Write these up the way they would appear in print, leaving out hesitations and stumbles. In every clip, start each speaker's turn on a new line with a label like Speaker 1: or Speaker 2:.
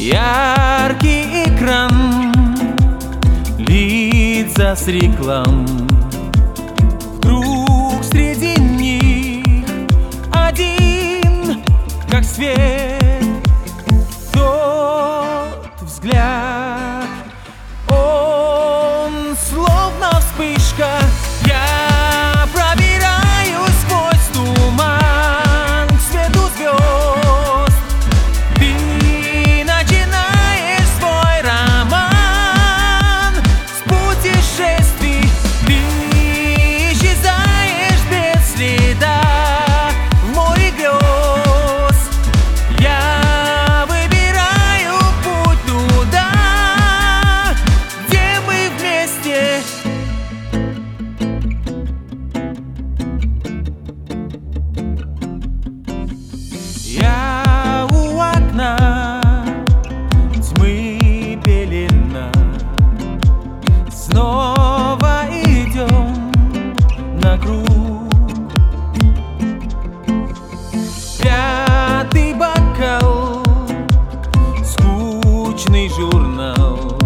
Speaker 1: Яркий экран, лица с реклам. Вдруг среди них один, как свет, тот взгляд. Он словно вспышка. Я пробираюсь сквозь туман к свету звезд. Ты начинаешь свой роман с путешествий. Ты исчезаешь без следа в море грез. Я выбираю путь туда, где мы вместе. Я у окна, тьмы пелена. Снова идем на круг. Пятый бокал, скучный журнал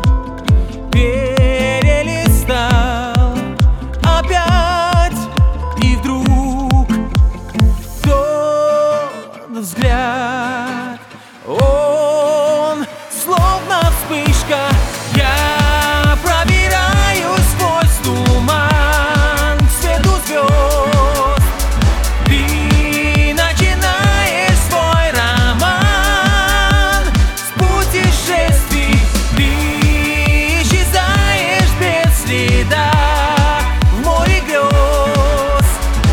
Speaker 1: перелистал опять, и вдруг тот взгляд. Он словно вспышка. Я пробираюсь сквозь туман к свету звезд. Ты начинаешь свой роман с путешествий. Ты исчезаешь без следа в море грез.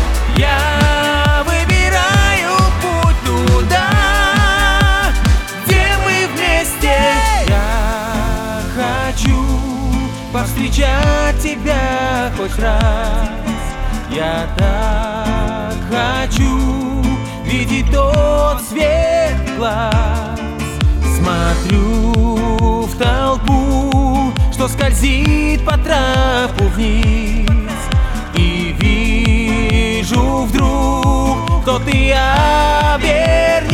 Speaker 1: Я выбираю путь туда, где мы вместе. Я хочу повстречать тебя хоть раз. Я так хочу видеть тот свет глаз. Смотрю в толпу, что скользит по трапу вниз, и вижу вдруг, кто ты обернись.